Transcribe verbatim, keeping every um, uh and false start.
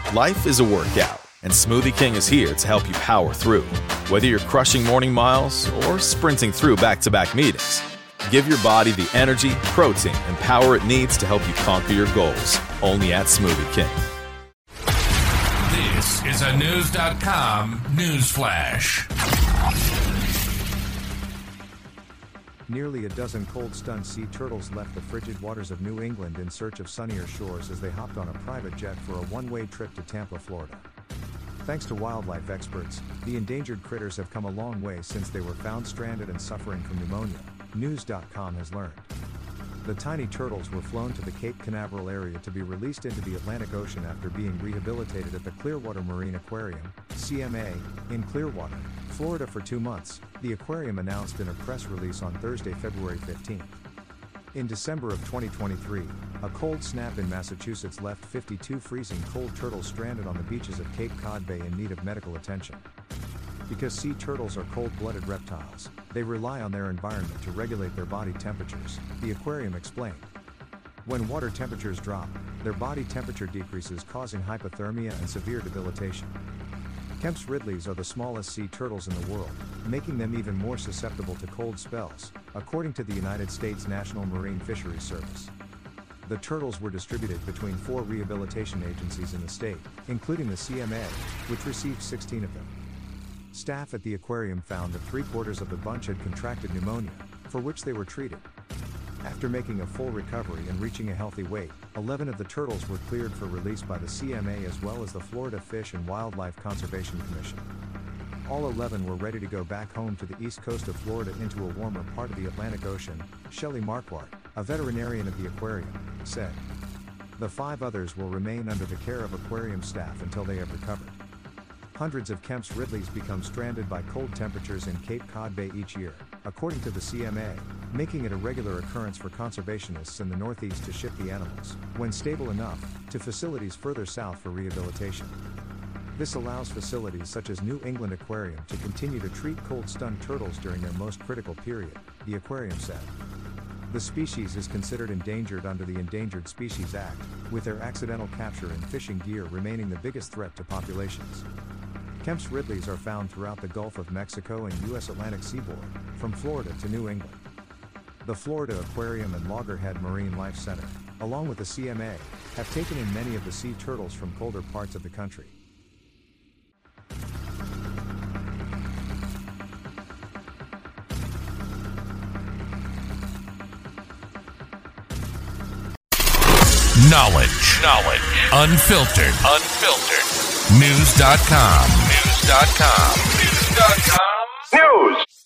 Life is a workout, and Smoothie King is here to help you power through. Whether you're crushing morning miles or sprinting through back-to-back meetings, give your body the energy, protein, and power it needs to help you conquer your goals. Only at Smoothie King. This is a News dot com news flash. Nearly a dozen cold-stunned sea turtles left the frigid waters of New England in search of sunnier shores as they hopped on a private jet for a one-way trip to Tampa, Florida. Thanks to wildlife experts, the endangered critters have come a long way since they were found stranded and suffering from pneumonia, News dot com has learned. The tiny turtles were flown to the Cape Canaveral area to be released into the Atlantic Ocean after being rehabilitated at the Clearwater Marine Aquarium, C M A, in Clearwater, Florida for two months, the aquarium announced in a press release on Thursday, February fifteenth. In December of twenty twenty-three, a cold snap in Massachusetts left fifty-two freezing cold turtles stranded on the beaches of Cape Cod Bay in need of medical attention. Because sea turtles are cold-blooded reptiles, they rely on their environment to regulate their body temperatures, the aquarium explained. When water temperatures drop, their body temperature decreases, causing hypothermia and severe debilitation. Kemp's Ridleys are the smallest sea turtles in the world, making them even more susceptible to cold spells, according to the United States National Marine Fisheries Service. The turtles were distributed between four rehabilitation agencies in the state, including the C M A, which received sixteen of them. Staff at the aquarium found that three-quarters of the bunch had contracted pneumonia, for which they were treated. After making a full recovery and reaching a healthy weight, eleven of the turtles were cleared for release by the C M A as well as the Florida Fish and Wildlife Conservation Commission. All eleven were ready to go back home to the east coast of Florida into a warmer part of the Atlantic Ocean, Shelley Marquardt, a veterinarian at the aquarium, said. The five others will remain under the care of aquarium staff until they have recovered. Hundreds of Kemp's Ridleys become stranded by cold temperatures in Cape Cod Bay each year, according to the C M A, making it a regular occurrence for conservationists in the Northeast to ship the animals, when stable enough, to facilities further south for rehabilitation. This allows facilities such as New England Aquarium to continue to treat cold-stunned turtles during their most critical period, the aquarium said. The species is considered endangered under the Endangered Species Act, with their accidental capture and fishing gear remaining the biggest threat to populations. Kemp's Ridleys are found throughout the Gulf of Mexico and U S Atlantic seaboard, from Florida to New England. The Florida Aquarium and Loggerhead Marine Life Center, along with the C M A, have taken in many of the sea turtles from colder parts of the country. Knowledge. Knowledge. Unfiltered. Unfiltered. News dot com. News dot com. News dot com. News.